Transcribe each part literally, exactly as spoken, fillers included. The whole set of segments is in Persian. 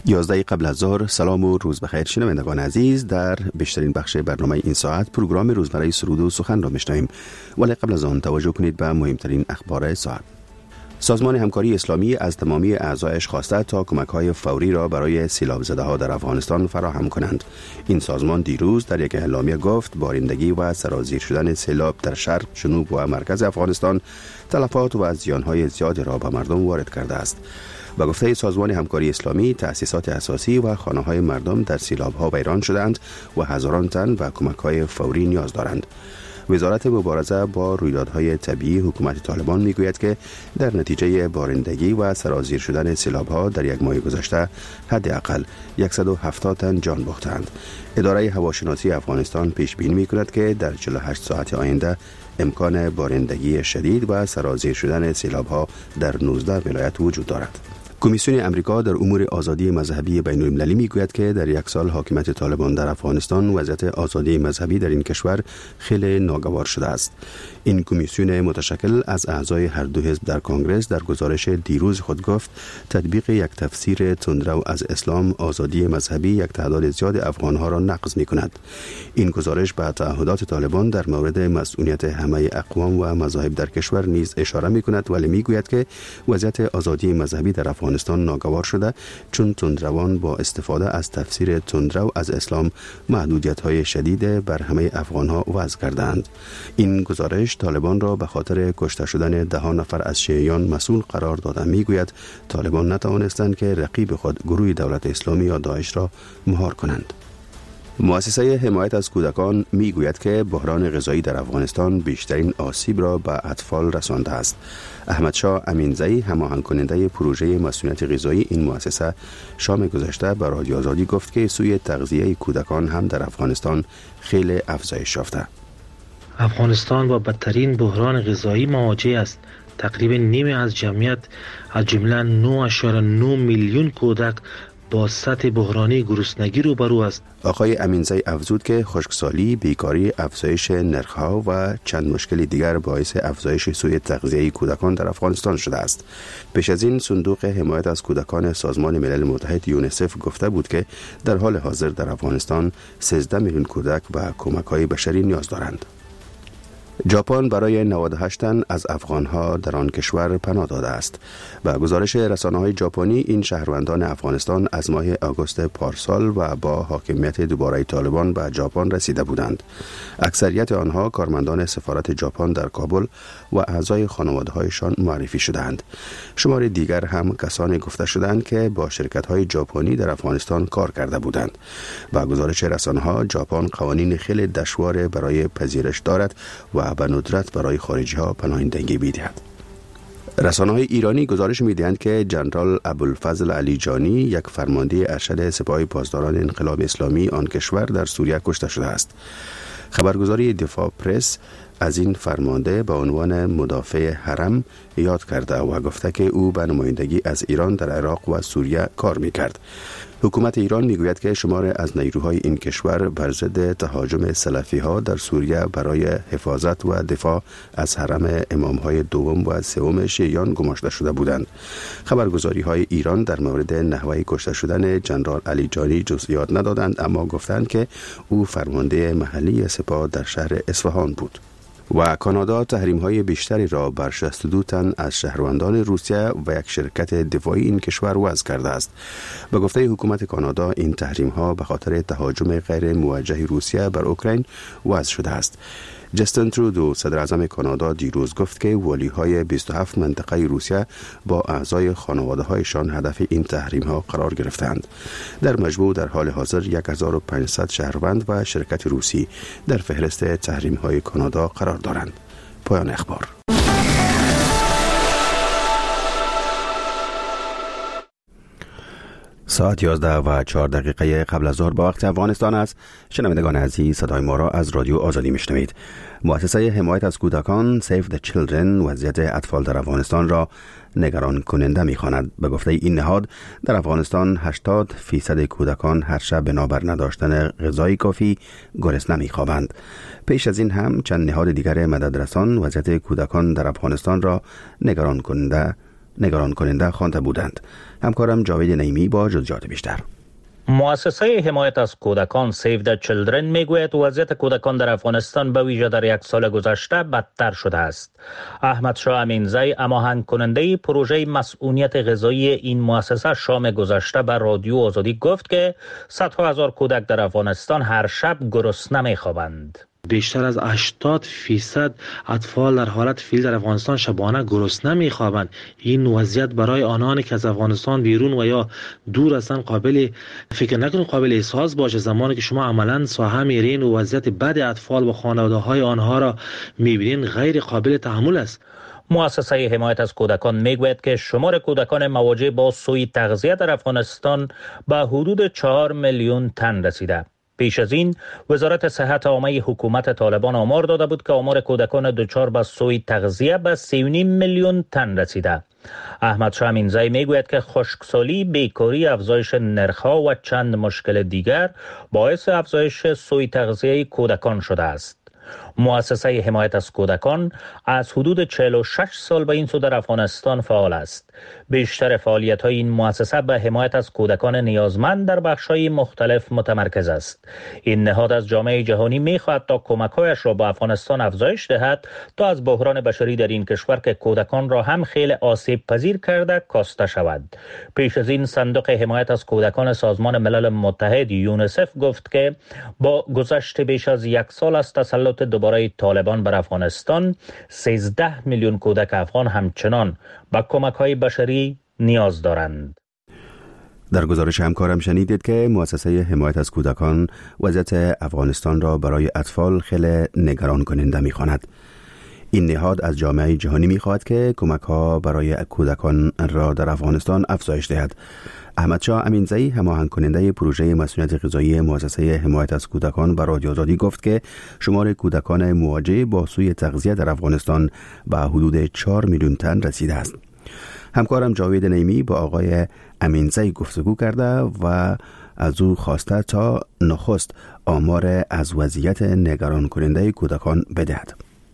یازده قبل از ظهر. سلام و روز بخیر شنوندگان عزیز. در بیشترین بخش برنامه این ساعت پروگرام روزمره سرود و سخن را میشنویم، ولی قبل از آن توجه کنید به مهمترین اخبار ساعت. سازمان همکاری اسلامی از تمامی اعضایش خواسته تا کمک‌های فوری را برای سیلاب زده‌ها در افغانستان فراهم کنند. این سازمان دیروز در یک اعلامیه گفت بارندگی و سرازیر شدن سیلاب در شرق، جنوب و مرکز افغانستان تلفات و زیان‌های زیادی را به مردم وارد کرده است. به گفته سازمان همکاری اسلامی، تأسیسات اساسی و خانه‌های مردم در سیلاب‌ها ویران شدند و هزاران تن به کمک‌های فوری نیاز دارند. وزارت مبارزه با رویدادهای طبیعی حکومت طالبان میگوید که در نتیجه بارندگی و سرازیر شدن سیلاب‌ها در یک ماه گذشته حداقل صد و هفتاد تن جان باختند. اداره هواشناسی افغانستان پیش بینی می‌کند که در چهل و هشت ساعت آینده امکان بارندگی شدید و سرازیر شدن سیلاب‌ها در نوزده ولایت وجود دارد. کمیسیون امریکا در امور آزادی مذهبی بین المللی میگوید که در یک سال حاکمیت طالبان در افغانستان وضعیت آزادی مذهبی در این کشور خیلی ناگوار شده است. این کمیسیون متشکل از اعضای هر دو حزب در کنگره در گزارش دیروز خود گفت تطبیق یک تفسیر تندرو از اسلام آزادی مذهبی یک تعداد زیاد افغانها را نقض می‌کند. این گزارش به تعهدات طالبان در مورد مسئولیت همه اقوام و مذاهب در کشور نیز اشاره می‌کند، ولی میگوید که وضعیت آزادی مذهبی در افغانستان ناگوار شده چون تندروان با استفاده از تفسیر تندرو از اسلام محدودیت‌های شدید بر همه افغانها وضع کردند. این گزارش طالبان را به خاطر کشته شدن ده ها نفر از شیعیان مسئول قرار داده. میگوید طالبان نتوانستند که رقیب خود گروه دولت اسلامی یا داعش را مهار کنند. مؤسسه حمایت از کودکان میگوید که بحران غذایی در افغانستان بیشترین آسیب را به اطفال رسانده است. احمد شاه امینزی، هماهنگ کننده پروژه مسئولیت غذایی این مؤسسه، شام گذشته به رادیو آزادی گفت که سوی تغذیه کودکان هم در افغانستان خیلی افزایش یافته. افغانستان با بدترین بحران غذایی مواجه است. تقریبا نیمی از جمعیت از جمله نه اشاره نه میلیون کودک با سطح بحرانی گرسنگی روبرو است. آقای امینزی افزود که خشکسالی، بیکاری، افزایش نرخ‌ها و چند مشکل دیگر باعث افزایش سوی تغذیه کودکان در افغانستان شده است. پیش از این صندوق حمایت از کودکان سازمان ملل متحد یونیسف گفته بود که در حال حاضر در افغانستان سیزده میلیون کودک به کمک‌های بشری نیاز دارند. ژاپن برای نود و هشت تن از افغانها در آن کشور پناه داده است. به گزارش رسانه‌های ژاپنی، این شهروندان افغانستان از ماه آگوست پارسال و با حاکمیت دوباره طالبان به ژاپن رسیده بودند. اکثریت آنها کارمندان سفارت ژاپن در کابل و اعضای خانواده‌هایشان معرفی شدند. شمار دیگر هم کسانی گفته شدند که با شرکت‌های ژاپنی در افغانستان کار کرده بودند. به گزارش رسانه‌ها، ژاپن قوانین خیلی دشوار برای پذیرش دارد و به ندرت برای خارجی ها پناهندگی می‌دهد. رسانه‌های ایرانی گزارش می‌دهند که جنرال ابوالفضل علی جانی، یک فرمانده ارشد سپاه پاسداران انقلاب اسلامی آن کشور، در سوریه کشته شده است. خبرگزاری دفاع پرس از این فرمانده به عنوان مدافع حرم یاد کرده و گفته که او به نمایندگی از ایران در عراق و سوریه کار می‌کرد. حکومت ایران میگوید که شمار از نیروهای این کشور بر ضد تهاجم سلفی‌ها در سوریه برای حفاظت و دفاع از حرم امام‌های دوم و سوم شیعیان گماشته شده بودند. خبرگزاری‌های ایران در مورد نحوه کشته شدن جنرال علی جانی جزئیات ندادند، اما گفتند که او فرمانده محلی سپاه در شهر اصفهان بود. و کانادا تحریم‌های بیشتری را بر شصت و دو تن از شهروندان روسیه و یک شرکت دفاعی این کشور وضع کرده است. به گفته حکومت کانادا، این تحریم‌ها به خاطر تهاجم غیر موجه روسیه بر اوکراین وضع شده است. جستین ترودو، صدر اعظم کانادا، دیروز گفت که والی‌های بیست و هفت منطقه روسیه با اعضای خانواده‌هایشان هدف این تحریم‌ها قرار گرفتند. در مجموع در حال حاضر هزار و پانصد شهروند و شرکت روسی در فهرست تحریم‌های کانادا قرار دارند. پایان اخبار. ساعت یازده و چهار دقیقه قبل از ظهر با وقت افغانستان است. شنوندگان عزیز، صدای ما را از رادیو آزادی میشنوید. مؤسسه حمایت از کودکان Save the Children وضعیت اطفال در افغانستان را نگران کننده می‌خواند. به گفته این نهاد، در افغانستان هشتاد فیصد کودکان هر شب بنابر نداشتن غذای کافی گرسنه می‌خوابند. پیش از این هم چند نهاد دیگر مددرسان وضعیت کودکان در افغانستان را نگران کننده نگران کننده خوانده بودند. همکارم جاوید نعیمی با جزئیات بیشتر. مؤسسه حمایت از کودکان سیو د چیلدرن میگوید وضعیت کودکان در افغانستان به ویژه در یک سال گذشته بدتر شده است. احمد شاه امینزی هماهنگ کننده پروژه مسئولیت غذایی این مؤسسه شام گذشته به رادیو آزادی گفت که صدها هزار کودک در افغانستان هر شب گرسنه میخوابند. بیشتر از هشتاد فیصد اطفال در حالت فیل در افغانستان شبانه گرسنه میخوابند. این وضعیت برای آنانی که از افغانستان بیرون و یا دور هستند قابل فکر نکنید قابل احساس باشه. زمانی که شما عملا ساحه میرین و وضعیت بد اطفال و خانواده های آنها را میبینین غیر قابل تحمل است. مؤسسه حمایت از کودکان میگوید که شمار کودکان مواجه با سوء تغذیه در افغانستان به حدود چهار میلیون تن رسیده. پیش از این وزارت صحت عامه حکومت طالبان آمار داده بود که آمار کودکان دچار به سوء تغذیه به سه و نیم میلیون تن رسیده. احمد شاه امینزی میگوید که خشکسالی، بیکاری، افزایش نرخ‌ها و چند مشکل دیگر باعث افزایش سوء تغذیه کودکان شده است. مؤسسه حمایت از کودکان از حدود چهل و شش سال به این سو در افغانستان فعال است. بیشتر فعالیت‌های این مؤسسه به حمایت از کودکان نیازمند در بخش‌های مختلف متمرکز است. این نهاد از جامعه جهانی می‌خواهد تا کمک‌هایش را به افغانستان افزایش دهد تا از بحران بشری در این کشور که کودکان را هم خیلی آسیب پذیر کرده کاسته شود. پیش از این صندوق حمایت از کودکان سازمان ملل متحد یونیسف گفت که با گذشت بیش از یک سال از تسلط دوباره طالبان بر افغانستان سیزده میلیون کودک افغان همچنان به کمک‌های بشری نیاز دارند. در گزارش همکارم شنیدید که مؤسسه حمایت از کودکان وضعیت افغانستان را برای اطفال خیلی نگران کننده می‌خواند. این نهاد از جامعه جهانی می‌خواهد که کمک‌ها برای کودکان را در افغانستان افزایش دهد. احمد شاه امینزی هماهنگ کننده پروژه مسئولیت غذایی مؤسسه حمایت از کودکان به رادیو آزادی گفت که شمار کودکان مواجه با سوء تغذیه در افغانستان به حدود چهار میلیون تن رسیده است. همکارم جاوید نعیمی با آقای امینزی گفتگو کرده و از او خواسته تا نخست آمار از وضعیت نگران کننده کودکان بدهد.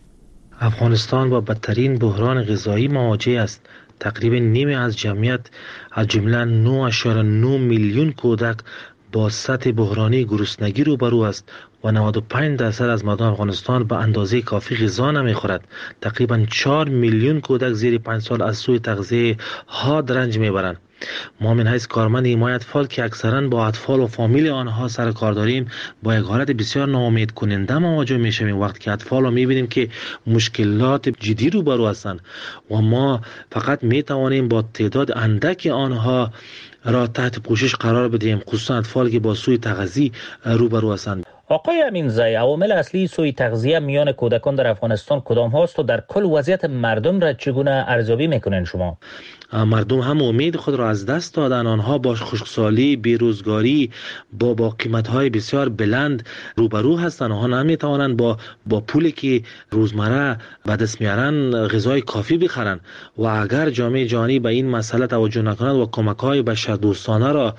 افغانستان با بدترین بحران غذایی مواجه است. تقریبا نیمی از جمعیت از جمله نه و نه میلیون کودک با سطح بحرانی گرسنگی روبرو است و نود و پنج درصد از مردم افغانستان به اندازه کافی غذا نمیخورد. تقریبا چهار میلیون کودک زیر پنج سال از سوء تغذیه حاد رنج میبرند. ما من حیث کارمند حمایت اطفال که اکثرا با اطفال و فامیل آنها سر کار داریم با یک حالت بسیار ناامید کننده مواجه میشویم وقتی که اطفال رو میبینیم که مشکلات جدی روبرو هستند و ما فقط میتوانیم با تعداد اندک آنها را تحت پوشش قرار بدهیم، خصوصا اطفال که با سوء تغذیه روبرو هستند. آقای امینزی، عوامل اصلی سوء تغذیه میان کودکان در افغانستان کدام هاست و در کل وضعیت مردم را چگونه ارزیابی میکنین شما؟ مردم هم امید خود را از دست دادن. آنها با خشکسالی، بیروزگاری، با با قیمت‌های بسیار بلند روبرو هستند. آنها نمیتوانند با با پولی که روزمره به دست میارن غذای کافی بخرند و اگر جامعه جهانی به این مسئله توجه نکند و کمک‌های بشردوستانه را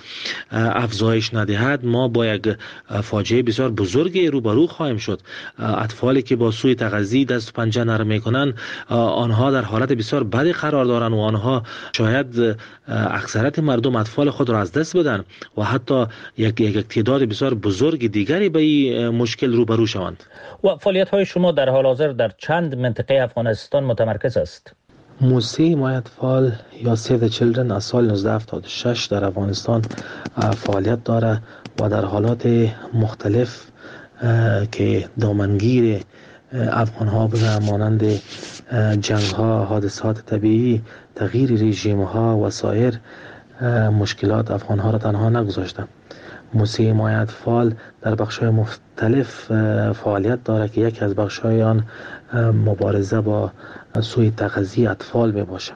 افزایش ندهد ما با یک فاجعه بسیار بزرگی روبرو خواهیم شد. اطفالی که با سوء تغذیه دست و پنجه نرم میکنند آنها در حالت بسیار بدی قرار دارند و آنها شاید اکثریت مردم اطفال خود را از دست بدن و حتی یک یک تعداد بسیار بزرگ دیگری به این مشکل روبرو شوند. و فعالیت های شما در حال حاضر در چند منطقه افغانستان متمرکز است؟ موسسه حمایت اطفال یا سیو د چیلدرن از سال نوزده هفتاد و شش در افغانستان فعالیت داره و در حالات مختلف که دامنگیر افغان ها بودن مانند جنگ ها، حادثات طبیعی، تغییر رژیم ها و سایر مشکلات افغان ها را تنها نگذاشتند. موسسه حمایت اطفال در بخش های مختلف فعالیت دارد که یکی از بخش های آن مبارزه با سوء تغذیه اطفال می باشد.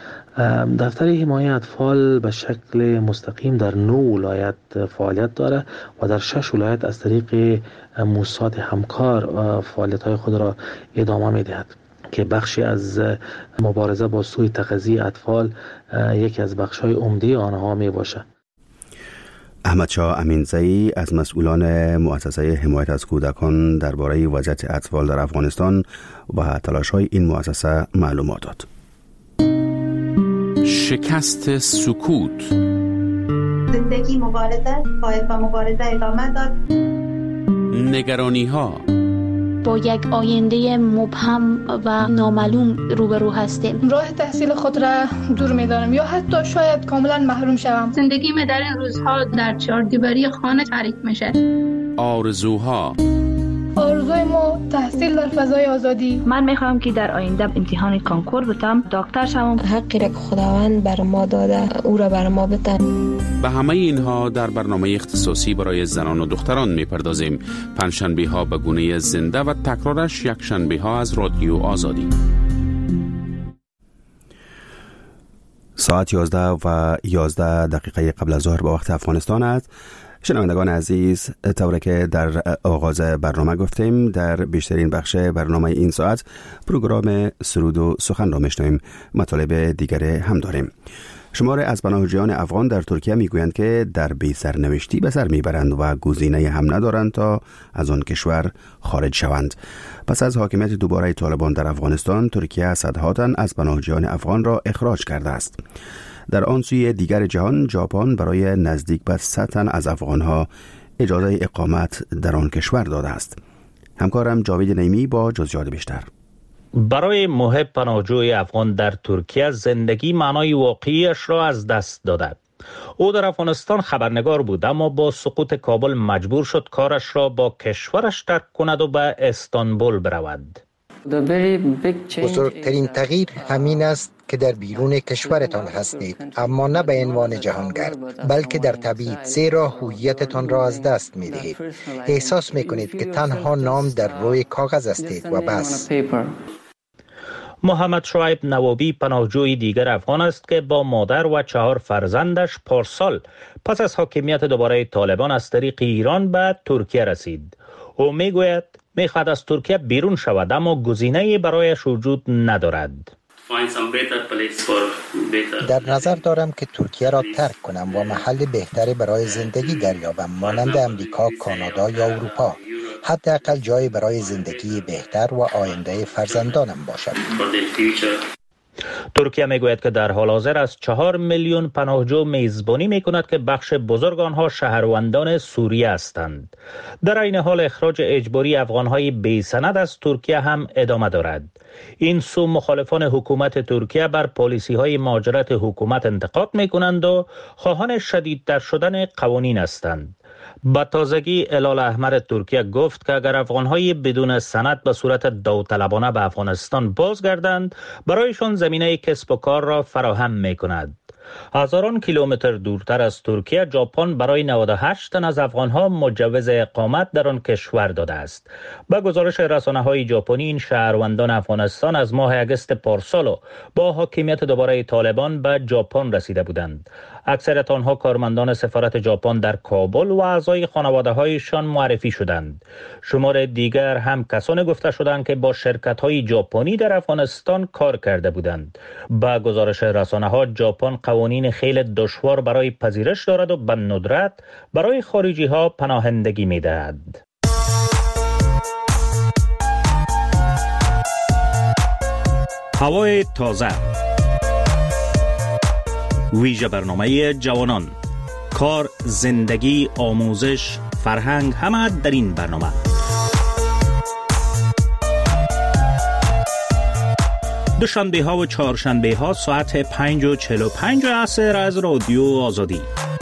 دفتر حمایت اطفال به شکل مستقیم در نه ولایت فعالیت دارد و در شش ولایت از طریق موسسات همکار فعالیت‌های خود را ادامه می‌دهد که بخشی از مبارزه با سوء تغذیه اطفال یکی از بخش‌های عمده آنها می‌باشد. احمد شاه امینزی از مسئولان مؤسسه حمایت از کودکان درباره وضعیت اطفال در افغانستان و تلاش‌های این مؤسسه معلومات داد. شکست سکوت. زندگی مبارزه، باید با مبارزه ادامه داد. نگرانی ها. با یک آینده مبهم و نامعلوم روبرو هستیم. راه تحصیل خود را دور می‌دانم یا حتی شاید کاملا محروم شوم. زندگی در این روزها در چهار دیواری خانه تعریف میشه. آرزوها. آرزوی ما تحصیل در فضای آزادی. من میخوام که در آینده امتحان کانکور بتم، دکتر شوم. حقی را که خداوند بر ما داده او را بر ما بده. به همه اینها در برنامه اختصاصی برای زنان و دختران میپردازیم. پنجشنبه ها به گونه زنده و تکرارش یک شنبه ها از رادیو آزادی. ساعت یازده و یازده دقیقه قبل از ظهر به وقت افغانستان است. شنوندگان عزیز، طوری که در آغاز برنامه گفتیم، در بیشترین بخش برنامه این ساعت پروگرام سرود و سخن را میشنویم. مطالب دیگری هم داریم. شمار از پناهجویان افغان در ترکیه میگویند که در بی سرنوشتی به سر میبرند و گزینه هم ندارند تا از آن کشور خارج شوند. پس از حاکمیت دوباره طالبان در افغانستان، ترکیه صدها تن از پناهجویان افغان را اخراج کرده است. در آن سوی دیگر جهان، ژاپن برای نزدیک به صد تن از افغانها اجازه اقامت در آن کشور داده است. همکارم جاوید نیمی با جزئیات بیشتر. برای محب پناهجوی افغان در ترکیه زندگی معنای واقعیش را از دست داده. او در افغانستان خبرنگار بود، اما با سقوط کابل مجبور شد کارش را با کشورش ترک کند و به استانبول برود. بزرگترین تغییر همین است که در بیرون کشورتان هستید، اما نه به عنوان جهانگرد، بلکه در تبعید، زیرا هویتتان را از دست می دهید. احساس می کنید که تنها نام در روی کاغذ هستید و بس. محمد شعیب نوابی پناهجوی دیگر افغان است که با مادر و چهار فرزندش پارسال پس از حاکمیت دوباره طالبان از طریق ایران به ترکیه رسید. او می گوید می خواهد از ترکیه بیرون شود، اما گزینه‌ای برایش وجود ندارد. در نظر دارم که ترکیه را ترک کنم و محل بهتری برای زندگی دریابم، مانند امریکا، کانادا یا اروپا. حداقل جایی برای زندگی بهتر و آینده فرزندانم باشد. ترکیه میگوید که در حال حاضر از چهار میلیون پناهجو میزبانی میکند که بخش بزرگ آنها شهروندان سوریه هستند. در این حال اخراج اجباری افغانهای بی سند از ترکیه هم ادامه دارد. این سو مخالفان حکومت ترکیه بر پالیسی های مهاجرت حکومت انتقاد میکنند و خواهان شدیدتر شدن قوانین هستند. با تازگی هلال احمر ترکیه گفت که اگر افغانهای بدون سند به صورت داوطلبانه به افغانستان بازگردند، برایشان زمینه کسب و کار را فراهم می کند. هزاران کیلومتر دورتر از ترکیه، ژاپن برای نود و هشت تن از افغانها مجوز اقامت در آن کشور داده است. با گزارش رسانه‌های ژاپنی، این شهروندان افغانستان از ماه اگست پارسال با حاکمیت دوباره طالبان به ژاپن رسیده بودند. اکثریت آنها کارمندان سفارت ژاپن در کابل و اعضای خانواده‌هایشان معرفی شدند. شمار دیگر هم کسانی گفته شدند که با شرکت‌های ژاپنی در افغانستان کار کرده بودند. با گزارش رسانه‌ها، ژاپن قوانین خیلی دشوار برای پذیرش دارد و به ندرت برای خارجی‌ها پناهندگی می‌دهد. هوای تازه، ویژه برنامه جوانان، کار، زندگی، آموزش، فرهنگ، همه در این برنامه. دوشنبه ها و چهارشنبه ها ساعت پنج و چهل و پنج عصر از رادیو آزادی.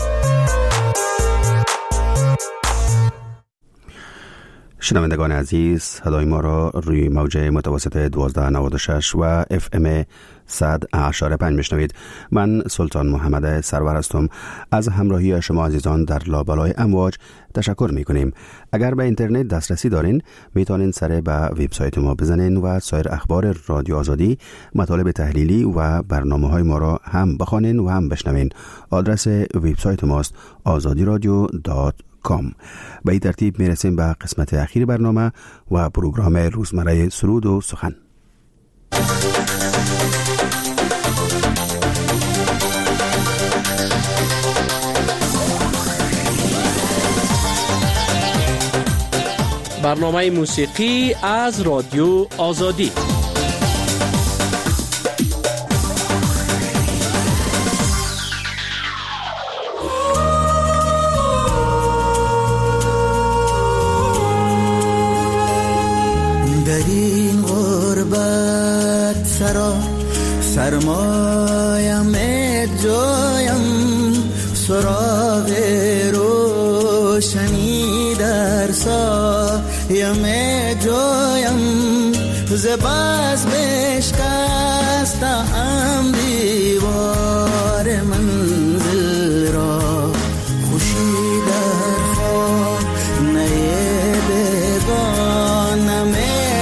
شنوندگان عزیز، صدای ما را روی موج متوسط دوازده نود و شش و اف ام صد اشاره پنج میشنوید. من سلطان محمد سرور هستم. از همراهی شما عزیزان در لابلای امواج تشکر میکنیم. اگر به اینترنت دسترسی دارین، میتونین سر به وبسایت ما بزنین و سایر اخبار رادیو آزادی، مطالب تحلیلی و برنامه های ما را هم بخوانین و هم بشنوین. آدرس وبسایت ماست آزادی رادیو دات کام. به این ترتیب میرسیم به قسمت اخیر برنامه و پروگرام روزمره سرود و سخن. برنامه موسیقی از رادیو آزادی. سرا سرمایم جایم سراغ روشنی در سایم جایم زباز بشکستم دیوار منزل را خوشی در خانه بگانم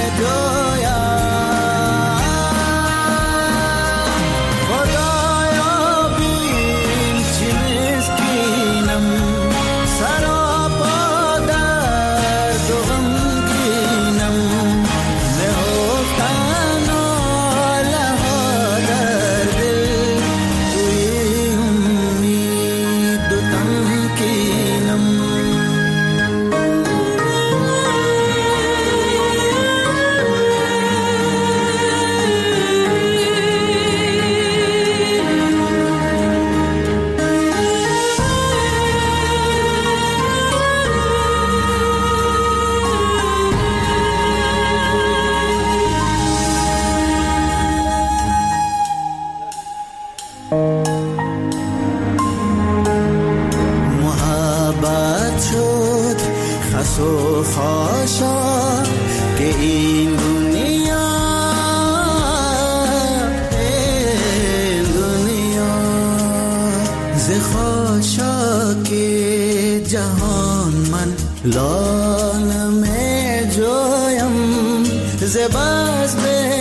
لانم جایم زباز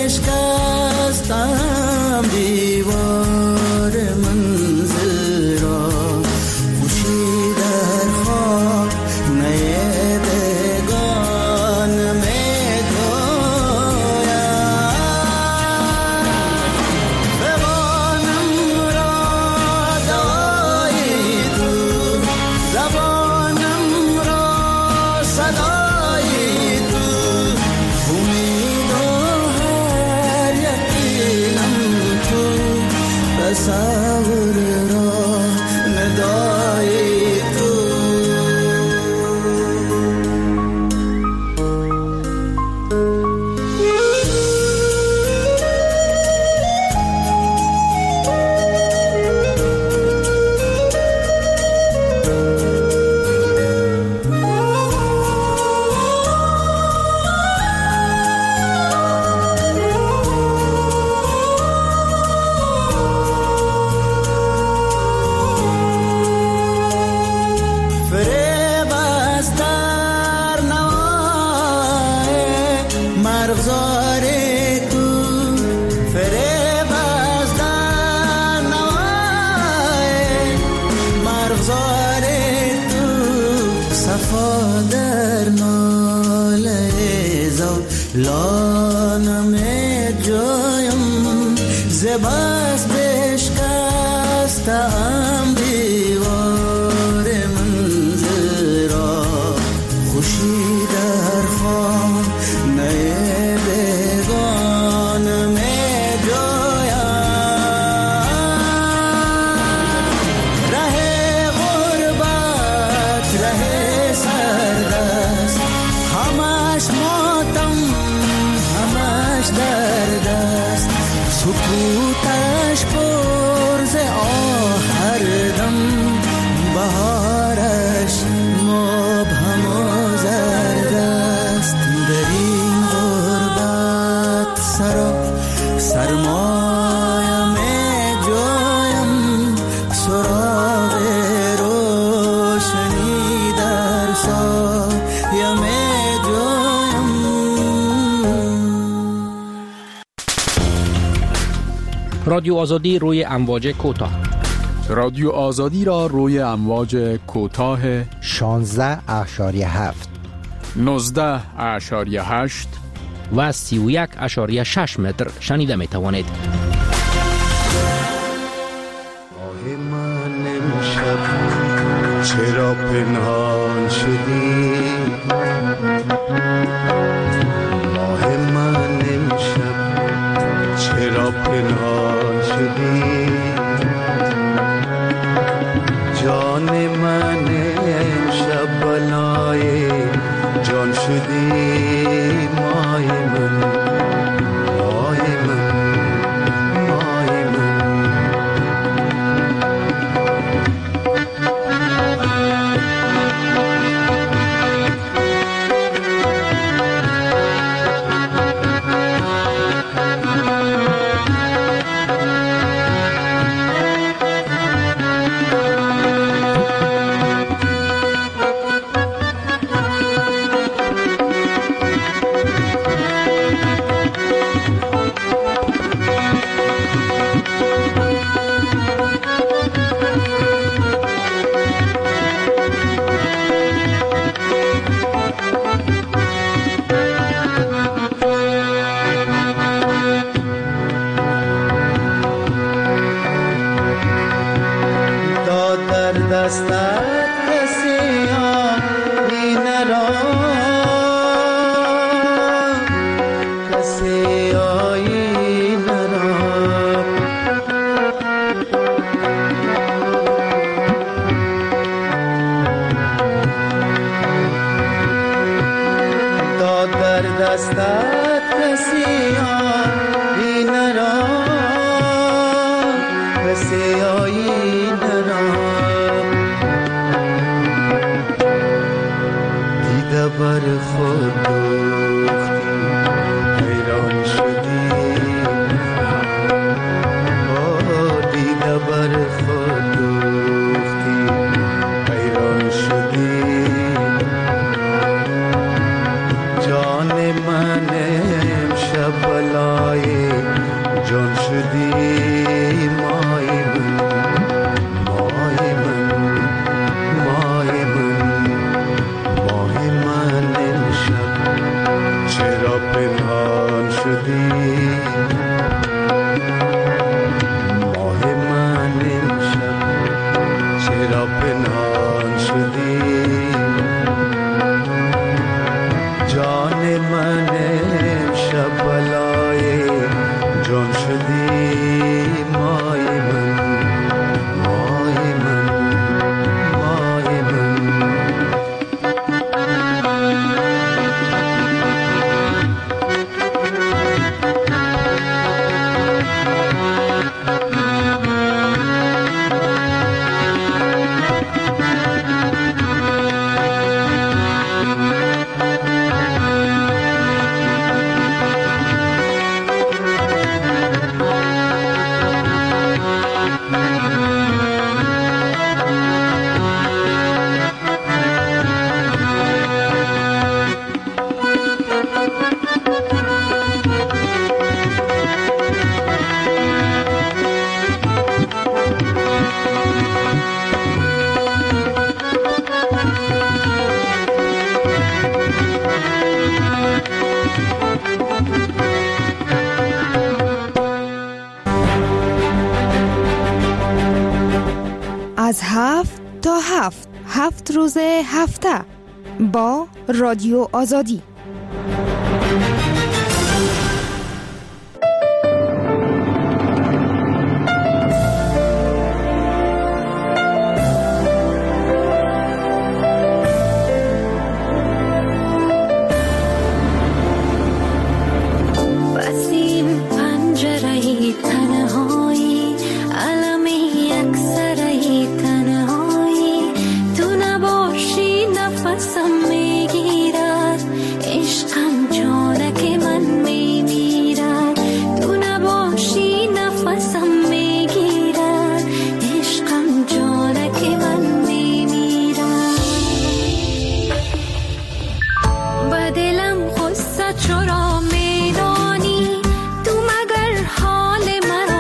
بشکستم دیوار منزل را خوشی در خانه بگانم جایم زبانم را دعای تو زبانم صدای تو امید و هر یقینم تو تصور را ندای تو لانم جایم زباز بشکستم دیوار منزل را خوشی در خانه بگانم جایم ره غربت ره سردست همش ماتم درد است سکوتش پرز آهر دم بهارش مبهم و زرد است در این غربت سرا سرمایم جایم سراغ روشنی در سایم جایم. رادیو آزادی روی امواج کوتاه. رادیو آزادی را روی امواج کوتاه شانزده اشاریه هفت نوزده اشاریه هشت و سی و یک اشاریه شش متر شنیده می توانید. آه من امشب چرا پنهان شدی؟ آه من امشب چرا پنهان شدی؟ جان من امشب بلای جان شدی. مای من مای من دستت کسی آینه را کسی آینه را داد در دستت کسی آینه را کسی آینه را دیده بر خود دوختی حیران شدی دیده بر خود دوختی حیران شدی جان من امشب بلای جان شدی مای من مای من مای من مای من امشب چرا پنهان شدی ماه من امشب چرا پنهان شدی جان من امشب بلای جان شدی مای من مای من مای من از هفت تا هفت هفت روز هفته با رادیو آزادی. چرا میدانی تو مگر حال مرا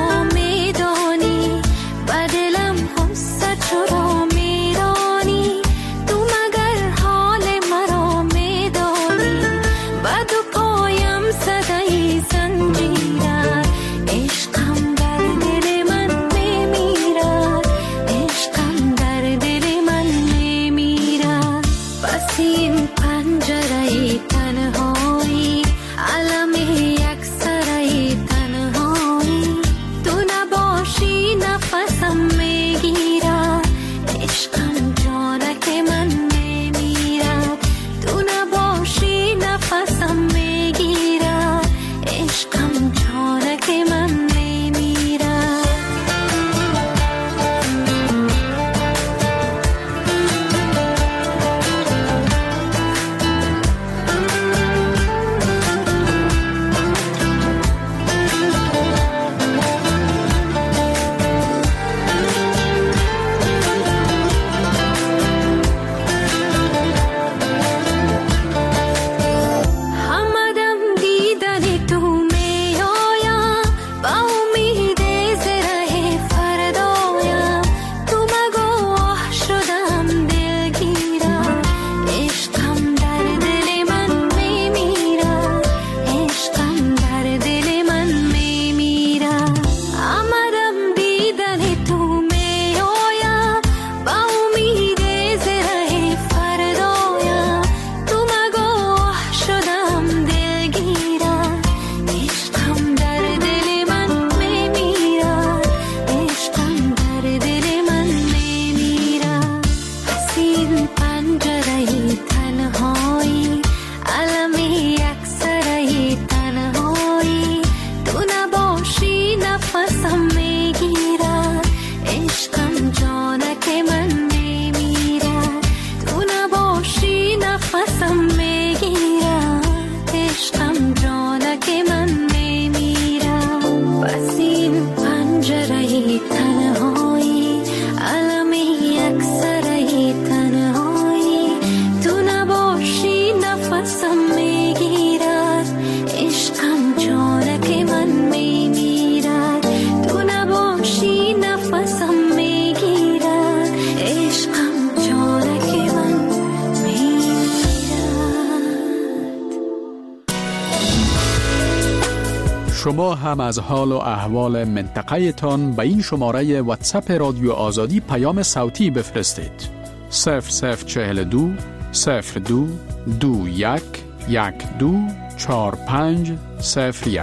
شما هم از حال و احوال منطقه تان به این شماره واتساپ رادیو آزادی پیام صوتی بفرستید. صفر صفر چهل دو صفر دو دو یک یک دو چار پنج صفر یک.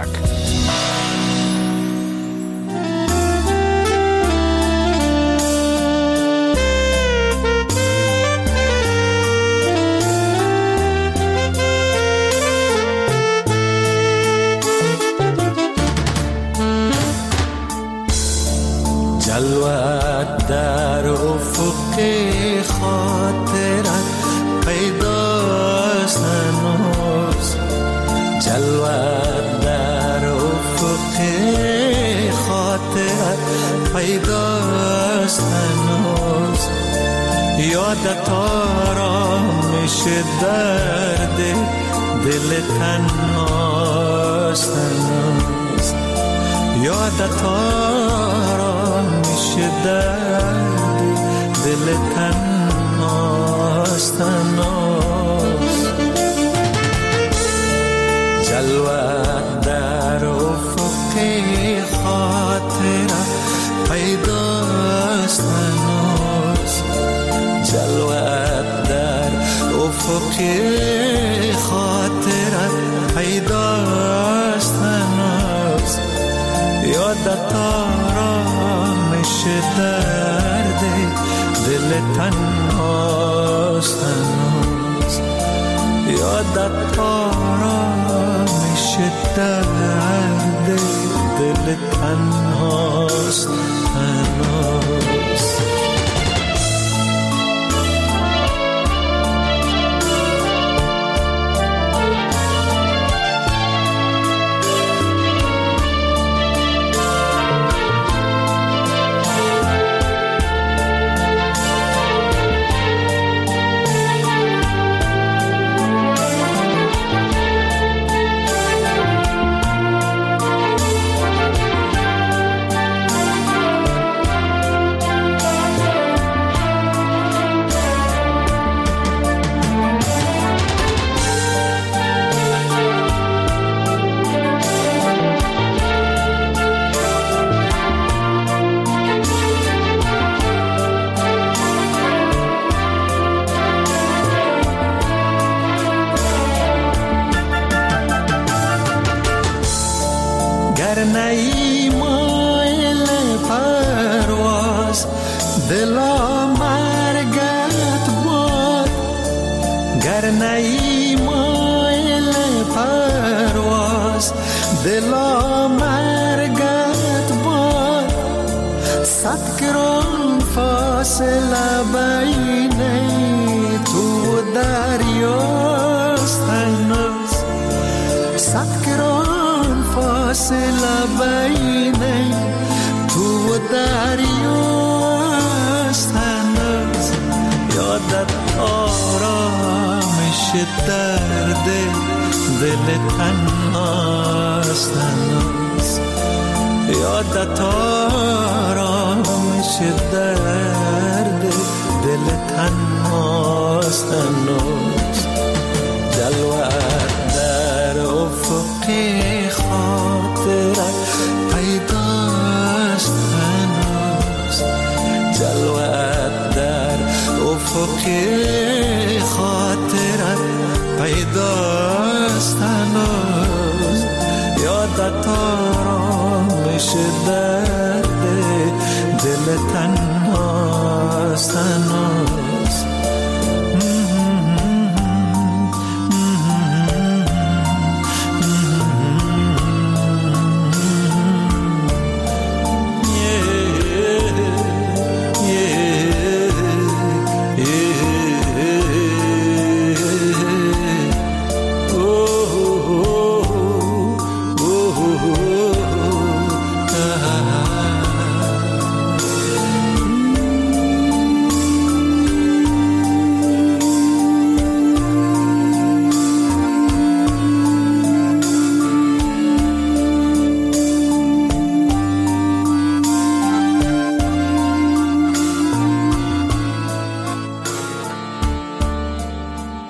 جلوت در افق خاطرت پیداست هنوز، جلوت در افق خاطرت پیداست هنوز، یادت آرامش درد دل تنهاست هنوز، یادت آرامش درد دل تنهاست هنوز، جلوت در افق خاطرت پیداست هنوز، جلوت در افق خاطرت پیداست هنوز، یادت آرامش درد دل تنهاست هنوز، یادت آرامش درد دل تنهاست هنوز. نی مایل پرواز دلا مرگت باد، گر نی مایل پرواز دلا مرگت باد، صد گران فاصله بین تو و دریاست هنوز، صد گران فاصله بین تو و دریاست هنوز، یادت آرامش درد دل تنهاست هنوز، یادت آرامش درد دل تنهاست هنوز، جلوت در افق خاطرت پیداست هنوز، جلوت در افق خاطرت پیداست هنوز، یادت آرامش درد دل تنهاست هنوز.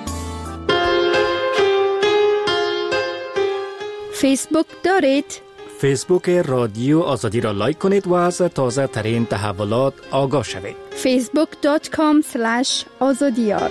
فیسبوک دارید؟ فیسبوک رادیو آزادی را لایک کنید و از تازه ترین تحولات آگاه شوید. فیسبوک دات کام اسلش آزادیار.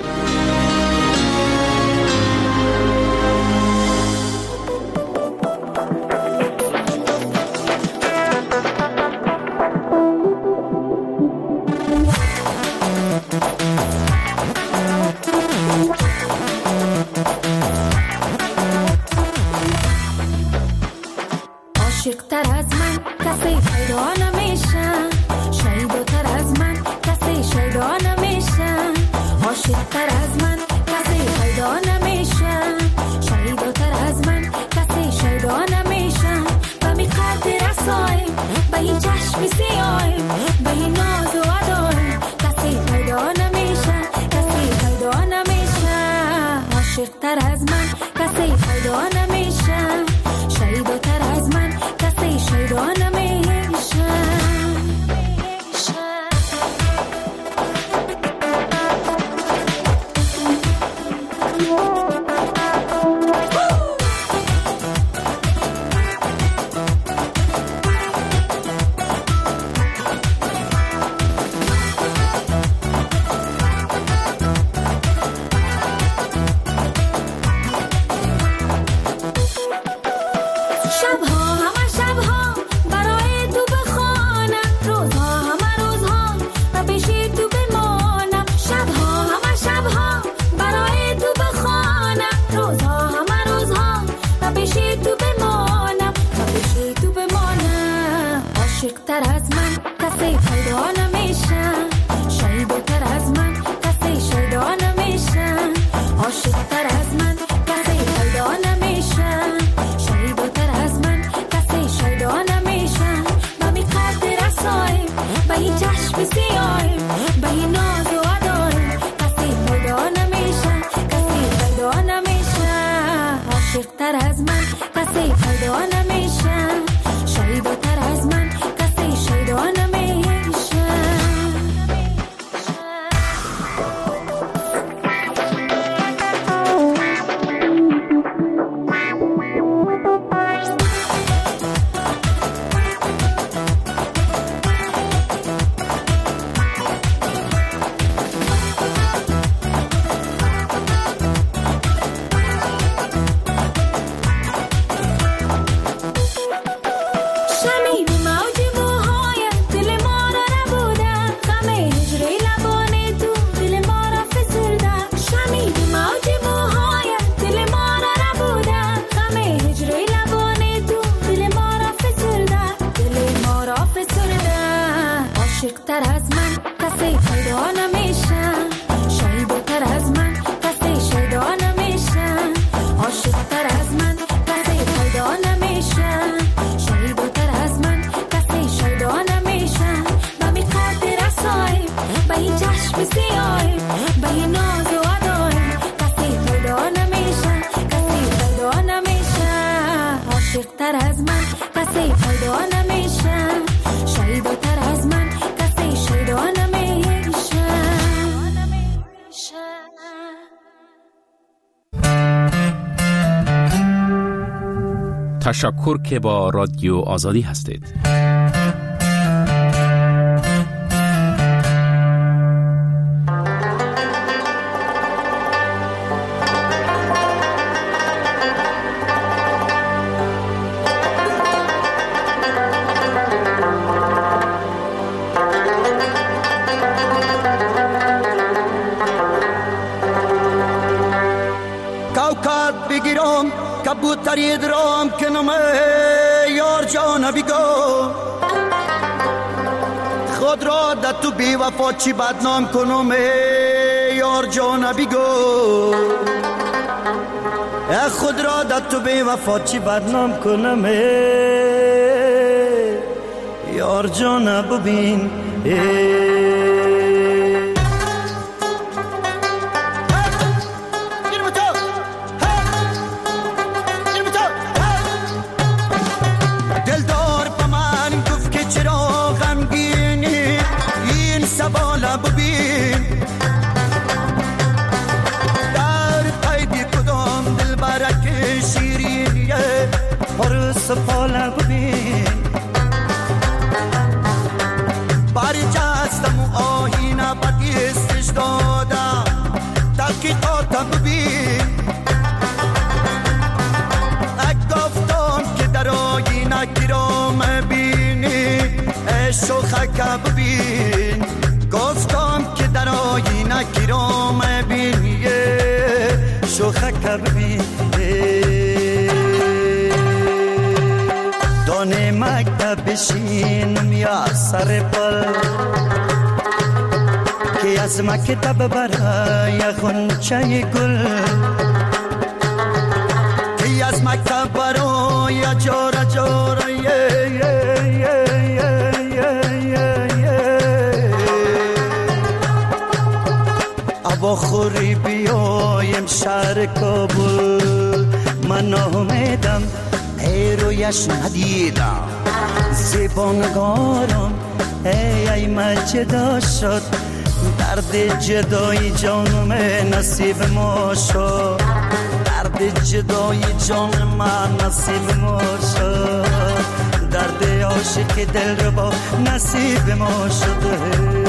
تشکر که با رادیو آزادی هستید. کوکب بگیرم کبوتری درام کنم یار جان بیگو خود را در تو بی وفا چی بدنام کنم یار جان بیگو خود را در تو بی وفا چی بدنام کنم یار جان ببین سپاله ببین شوخک ببین گفتم که در آینه گیرام بینی شوخک ببین دانه مکتب بشینم یا سر پل که از مکتب برای غنچه گل که از مکتب برای جور جور ابا خوری بیایم شهر کابل من امیدم ای رویش ندیدم زبانگارم ای ای مجدا شد درد جدای جانم نصیب ما شد درد جدای جان من نصیب ما شد درد عاشق دل رو با نصیب ما شده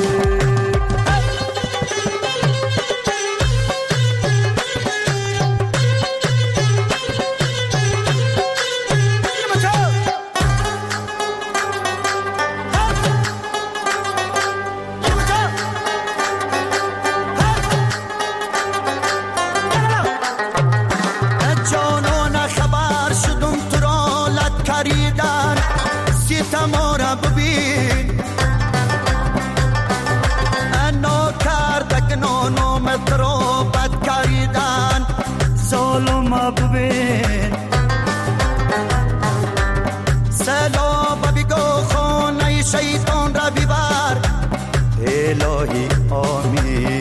شیطان را ببر الهی آمین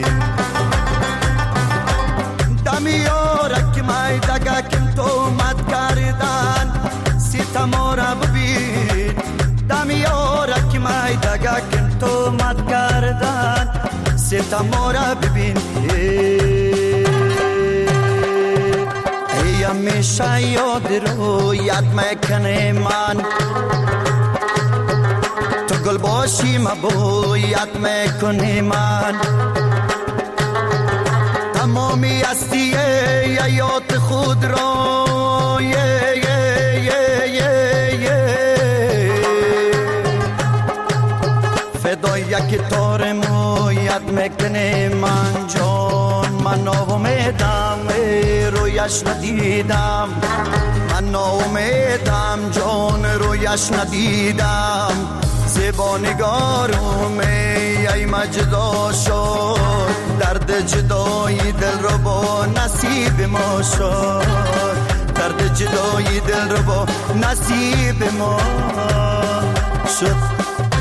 دمیارک مای دگه کم تو مد کردن ستما را ببین دمیارک مای دگه کم تو مد کردن ستما را ببین ای همیشه یاد رو یاد میکنه من گل باشی مبویت میکنی من تمامی هستی حیات خود را یه یه یه یه یه فدای یک تار مویت میکنی من جان من امیدم رویش ندیدم من امیدم جان رویش ندیدم زبانگارم ای مجدا شد درد جدای دل رو با نصیب ما شد درد جدای دل رو با نصیب ما شد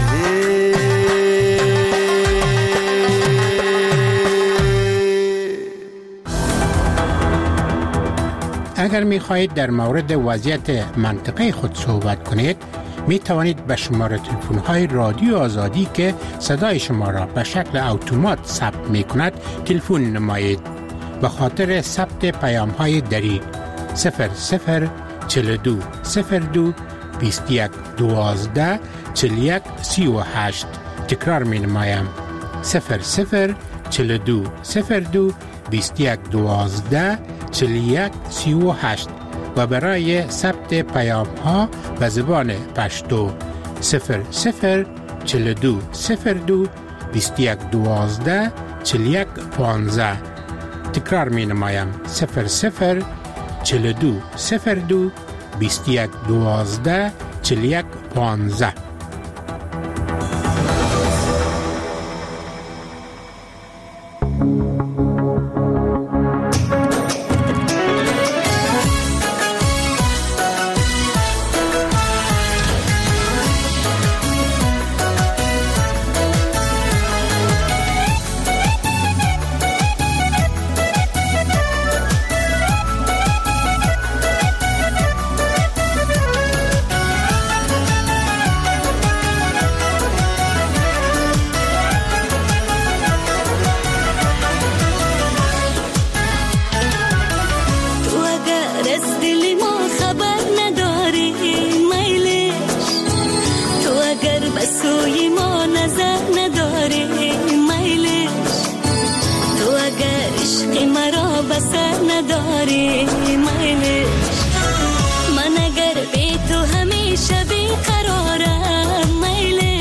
اگر می خواهید در مورد وضعیت منطقه خود صحبت کنید می توانید به شماره تلفن های رادیو آزادی که صدای شما را به شکل اتومات ثبت می کند تلفن نمایید. به خاطر ثبت پیام های دری صفر صفر چهل و دو صفر دو بیست و یک دوازده چهل و یک سی و هشت تکرار می نمایم صفر صفر چهل و دو صفر دو بیست و یک دوازده چهل و یک سی و هشت و برای ثبت پیام ها به زبان پشتو صفر صفر چهل و دو صفر دو بیست و یک دوازده چهل و یک پانزده تکرار می نمایم صفر صفر چهل و دو صفر دو بیست و یک دوازده چهل و یک پانزده. من اگر بی تو همیشه بیقرارم میلی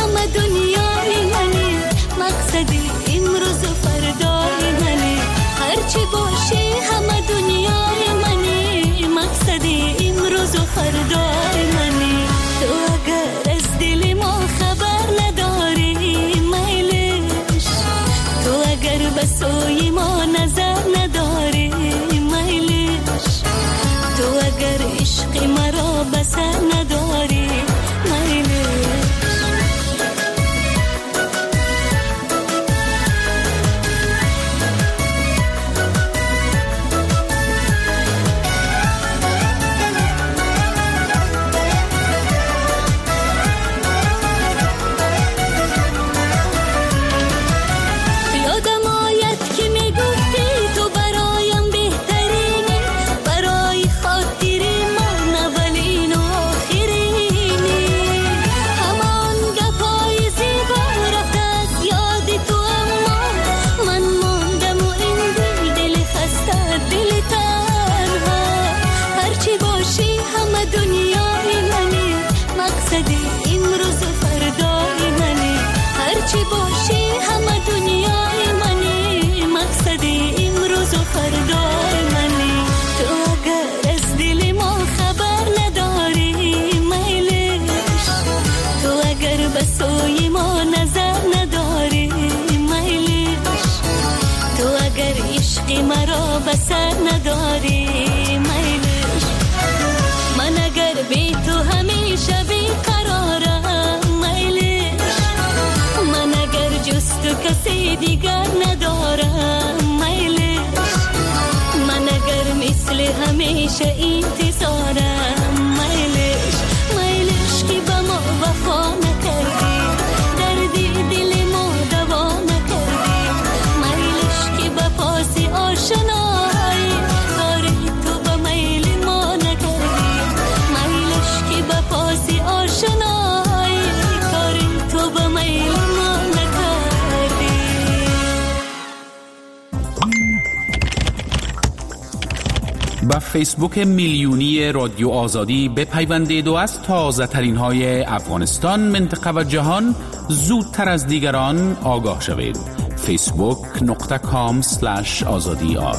همه دنیای منی، مقصد امروز و فردای منی. هرچی باشه همه دنیای منی، مقصد امروز و فردای منی. تو اگر از دل ما خبر نداری میلش، تو اگر به سوی ما نظر نداری میلش، تو اگر عشق مرا بسر نداری میلش. مرا بسر نداری میلش، من اگر بی تو همیشه بی قرارم میلش، من اگر جز تو کسی دیگر ندارم میلش، من اگر مثل همیشه انتظارم میلش. میلش که به ما وفا نکردی، دردی دل ما دوا نکردی، میلش که به پاسی آشنایی کاری تو به میل ما نکردی، میلش که به پاسی آشنایی کاری تو به میل ما نکردی. با فیسبوک میلیونی رادیو آزادی بپیوندید و از تازه ترین های افغانستان، منطقه و جهان زودتر از دیگران آگاه شوید. فیسبوک نقطه کام سلش آزادی آر.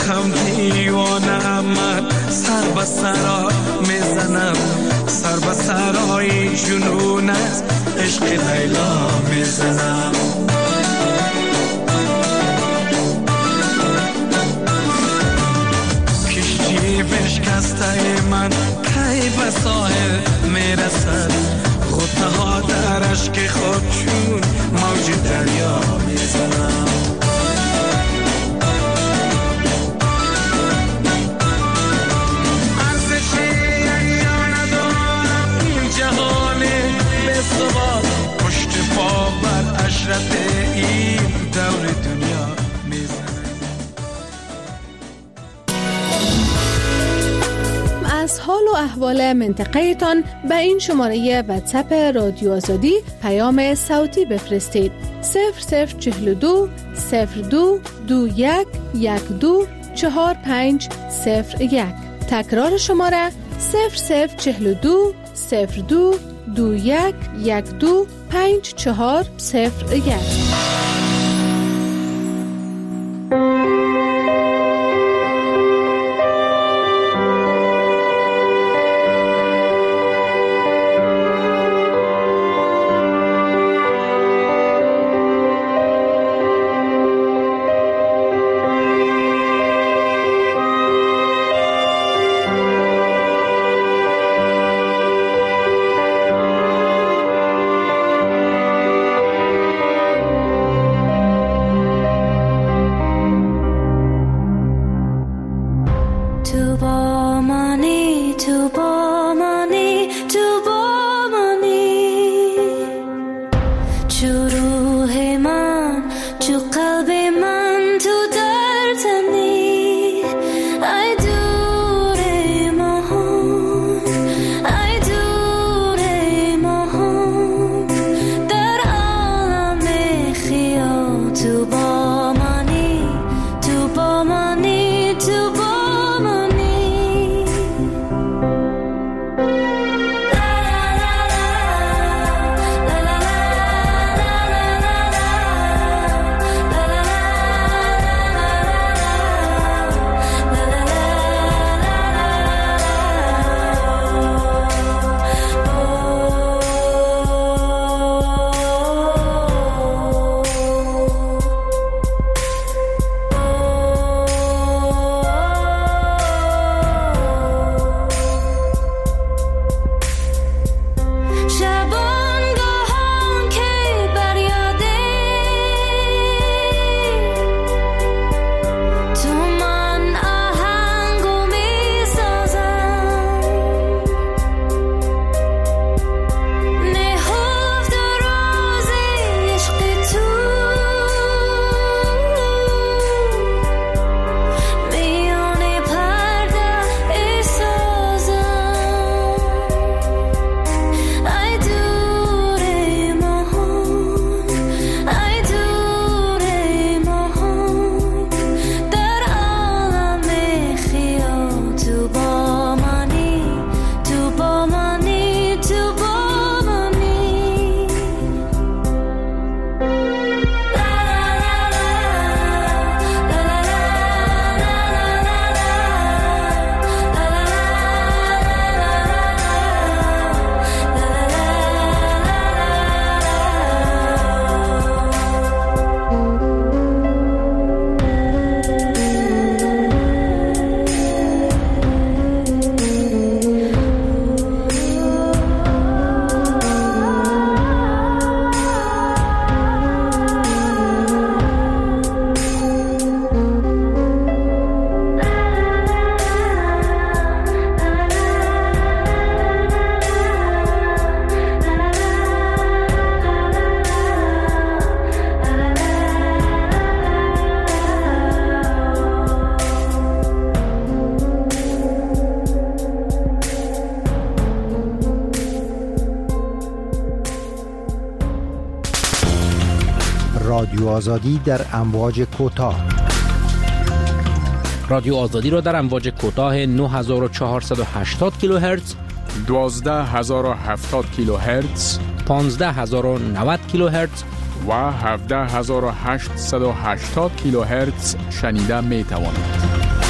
عشقم دیوانه من سر به سرا میزنم سر به سرای جنون است عشق لیلا میزنم کشتی بشکسته من کی به ساحل میرسد غوطه ها در اشک خود چون موج دریا میزنم پشت پا بر اشرت این دور دنیا میزنه. از حال و احوال منطقه تان به این شماره واتساپ رادیو آزادی پیام صوتی بفرستید. صفر صفر چهل و دو صفر دو دو یک یک دو چهار پنج صفر یک. تکرار شماره صفر صفر چهل و دو صفر دو دو یک یک دو پنج چهار صفر یک. رادیو آزادی در امواج کوتاه. رادیو آزادی را در امواج کوتاه نه هزار و چهارصد و هشتاد کیلوهرتز، دوازده هزار و هفتاد کیلوهرتز، پانزده هزار و نود کیلوهرتز و هفده هزار و هشتصد و هشتاد کیلوهرتز شنیده می توانید.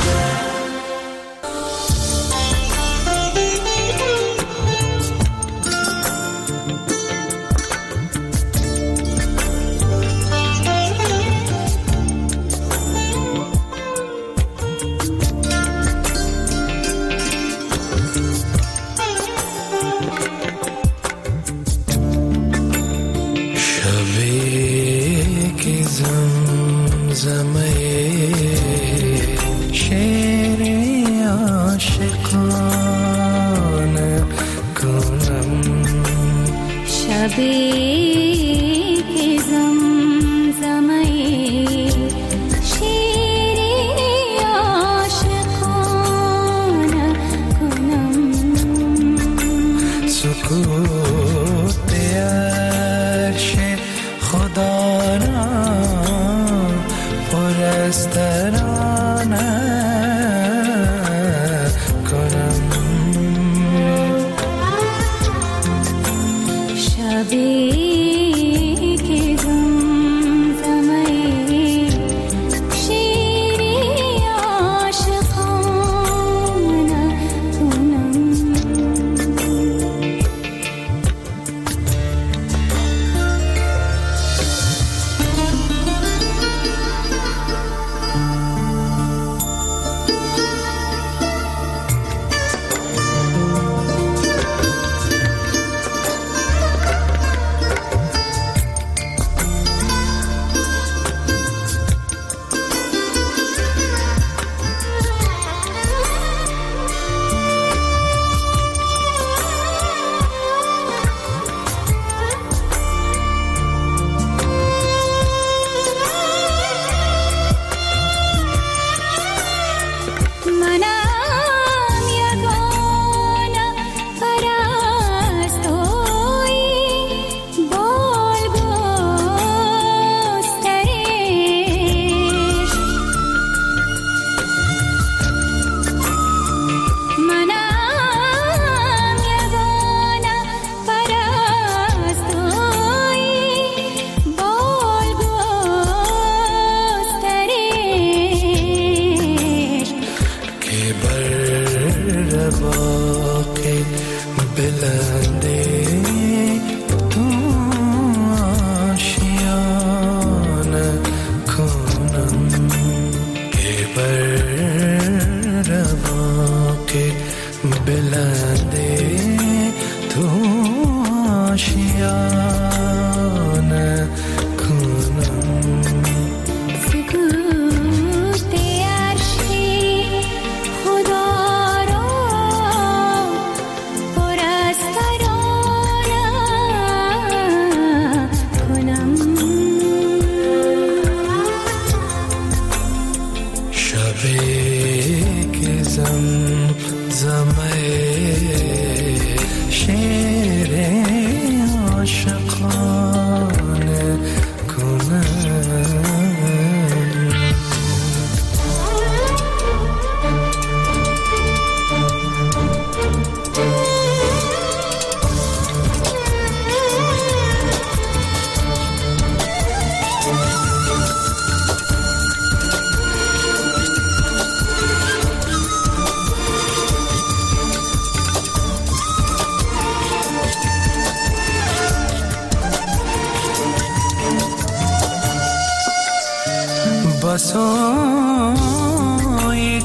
بسای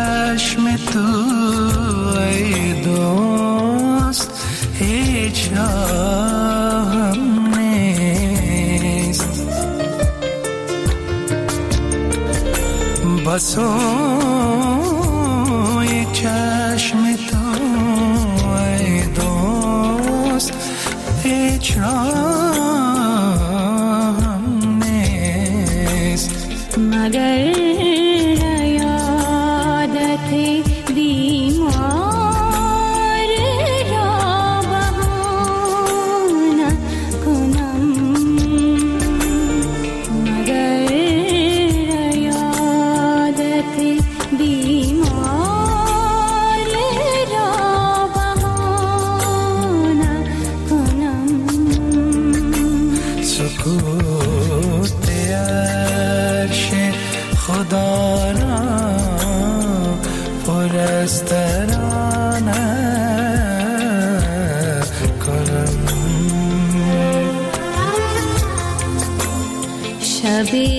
چشم تو ای دوست هیچ راهم نیست، بسای چشم تو ای دوست هیچ راهم نیست، مگر یادت بیمار را بهانه کنم، مگر یادت بیمار را بهانه کنم. سکوت عرش خدا را پر از ترانه کنم. شبی